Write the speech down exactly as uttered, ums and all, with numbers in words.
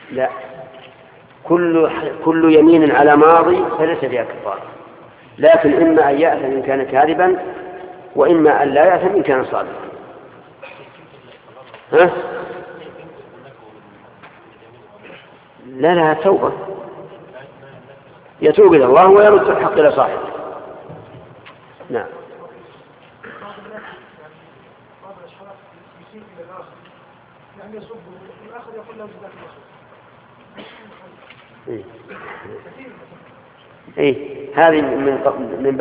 لا، كل كل يمين على ماضي فليس فيها كفارة، لكن إما أن يأثم إن كان كاذبا، وإما أن لا يأثم إن كان صادقا. ها؟ لا لها توبة، يتوب إلى الله ويرد الحق إلى صاحبه. نعم. إيه؟ إيه؟ هذه من من